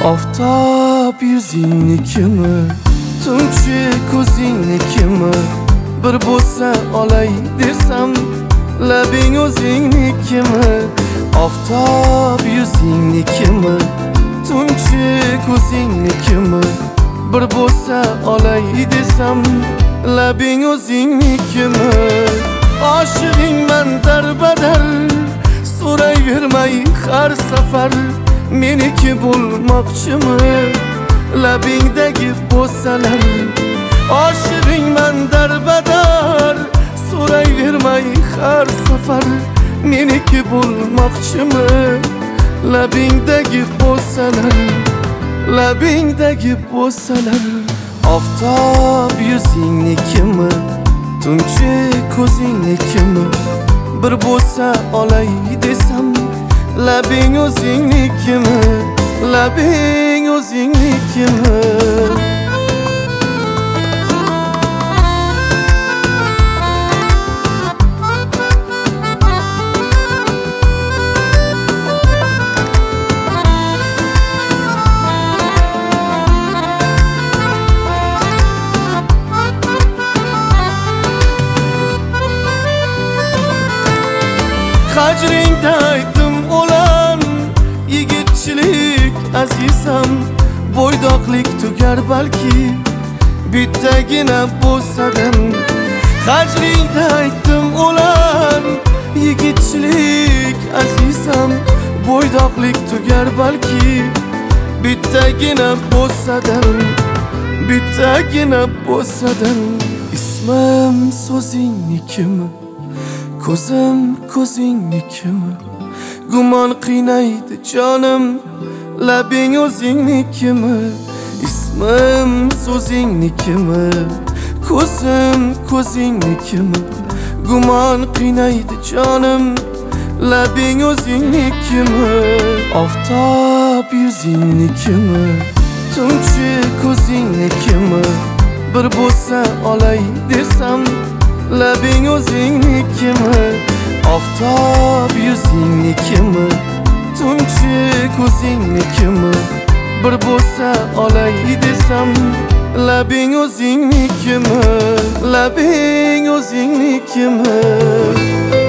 Oftob yuzingnikimi, tunchi ko'zingnikimi, bir bo'lsa olay desam, labing o'zingnikimi? Oftob yuzingnikimi, tunchi ko'zingnikimi, bir bo'lsa olay desam, labing o'zingnikimi? Oshig'ingman darbadar, so'rayvermay har safar, meniki bo'lmoqchimi labingdagi bo'salar? Oshig'ingman darbadar, so'rayvermay har safar, meniki bo'lmoqchimi labingdagi bo'salar? Labingdagi bo'salar. Oftob yuzingnikimi, tunchi ko'zingnikimi, bir bo'lsa olay desam, labing o'zingnikimi? Labing o'zingnikimi? Hajringda aytdim o'lan yigitchilik azizam, bo'ydoqlik tugar balki bittagina bo'lsadan. Hajringda aytdim o'lan yigitchilik azizam, bo'ydoqlik tugar balki bittagina bo'lsadan, bittagina bo'lsadan. Ismim so'zingnikimi, ko'zim ko'zingnikimi, gumon qiynaydi jonim, labing o'zingnikimi? Ismim so'zingnikimi, ko'zim ko'zingnikimi, gumon qiynaydi jonim, labing o'zingnikimi? Oftob yuzingnikimi, tunchi ko'zingnikimi, bir bo'lsa olay desam, labing o'zingnikimi? Oftob yuzingnikimi, tunchi ko'zingnikimi, bir bo'lsa olay desam, labing o'zingnikimi? Labing o'zingnikimi?